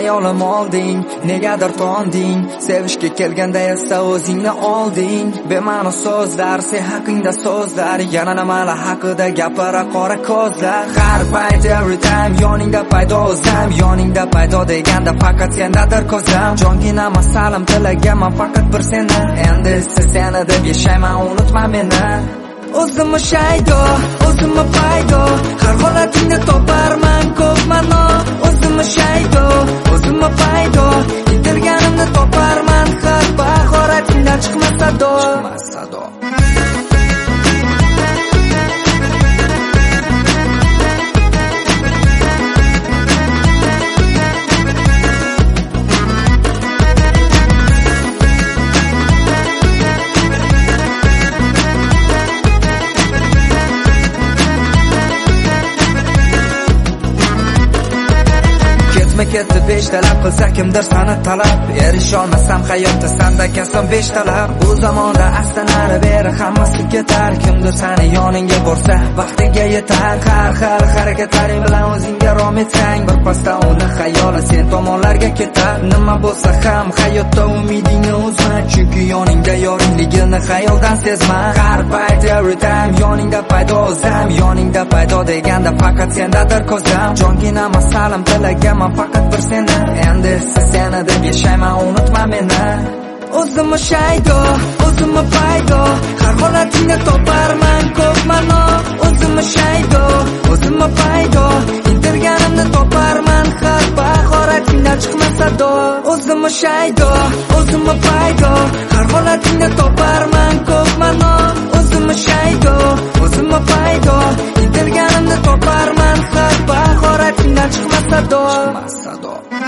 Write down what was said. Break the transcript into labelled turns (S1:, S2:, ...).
S1: hayolim olding, negadir tonding. Sevishga kelganda esa o'zingni olding. Bema'ni so'zlar, sen haqingda so'zlar, yana nimalar haqida gapira qora ko'zlar. Har payt every time yoningda paydo o'zim, yoningda paydo deganda faqat sendadir ko'zim. Jongina masalim tilagaman faqat bir seni, endi seni deb yashayman, unutma meni. O'zimni shaydo, o'zimni paydo, har holatingda toparman ko'p ma'no. O'zimni shaydo, o'zimni paydo, intilganimni toparman har bahoratingdan chiqmasa do. Ketdi besh talab qilsa kimdir sani talab, erisholmasam hayotda sanda kasam besh talab. Bu zamonda aslanari beri hammasi ketar, kimdir sani yoningga borsa vaqtiga yetar. Har xil harakatlaring bilan o'zingga rom etsang, bir pasda uni xayoli sen tomonlarga ketar. Nima bo'lsa ham hayotda umidingni uzma, chunki yoningda yoringligini xayoldan sezma. Har payt every time yoningda paydo o'zim, yoningda paydo deganda faqat sendadir ko'zim. Jongina masalim tilagaman faqat bir seni, endi seni deb yashayman, unutma meni. O'zimni shaydo, o'zimni paydo, har holatingda toparman ko'p ma'no. O'zimni shaydo, o'zimni paydo, intilganimni toparman har bahoratingdan chiqmasa do. O'zimni shaydo, o'zimni paydo, har holatingda toparman ko'p ma'no. O'zimni shaydo, o'zimni paydo, intilganimni toparman har bahoratingdan chiqmasa do.